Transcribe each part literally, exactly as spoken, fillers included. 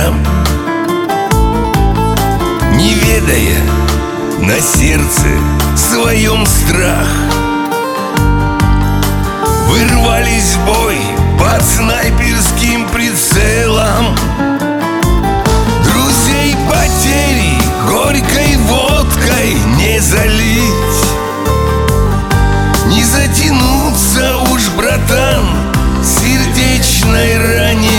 ветром, не ведая на сердце своем страх. Вырвались в бой под снайперским прицелом. Друзей потери горькой водкой не залить, не затянуться уж, братан, сердечной ране.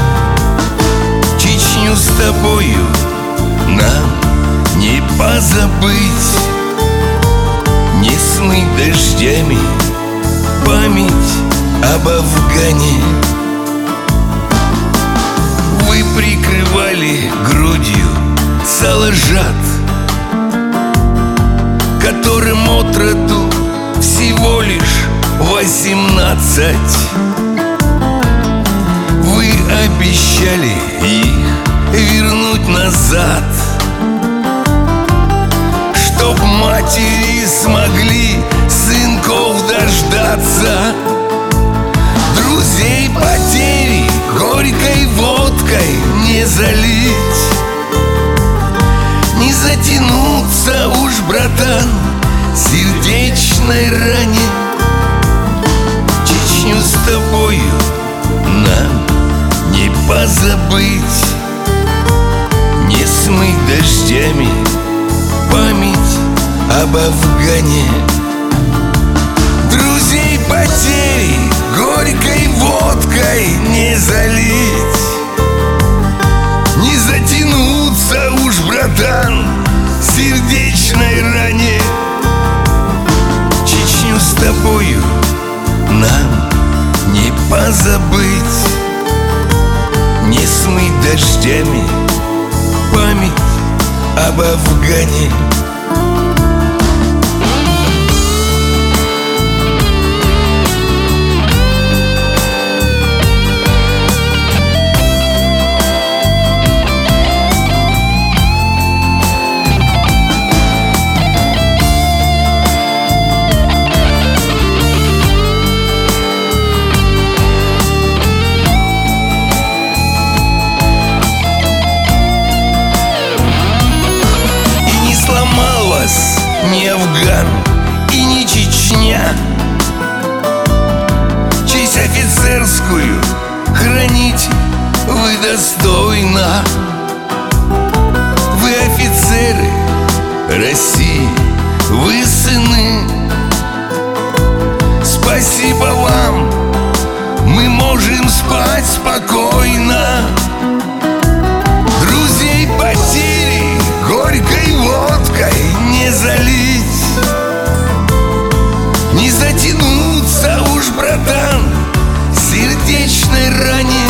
Чечню с тобою нам не позабыть, не смыть дождями память об Афгане. Вы прикрывали грудью салажат, которым отроду всего лишь восемнадцать. Вы обещали их вернуть назад, чтоб матери смогли сынков дождаться. Друзей потери горькой водкой не залить, не затянуться уж, братан, сердечной ране. Чечню с тобою нам не позабыть, не смыть дождями память об Афгане. Друзей потери горькой водкой не залить, не затянуться уж, братан, сердечной ране. Чечню с тобою нам не позабыть, не смыть дождями память об Афгане. Не Афган и не Чечня, честь офицерскую хранить вы достойно. Вы офицеры России, вы сыны. Спасибо вам, мы можем спать спокойно. Друзей потери горькой водкой не залить, не затянуться уж, братан, сердечной ране.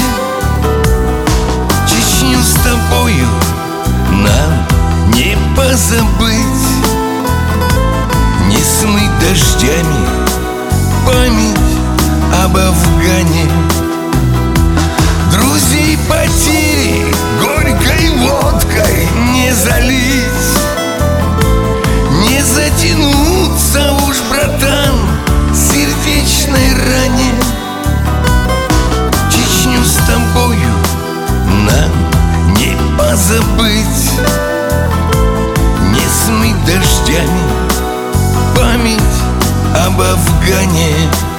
Чечню с тобою нам не позабыть, не смыть дождями память об Афгане. Друзей потери горькой водкой не залить, не затянуться уж, братан, сердечной ране. Чечню с тобою нам не позабыть, не смыть дождями память об Афгане.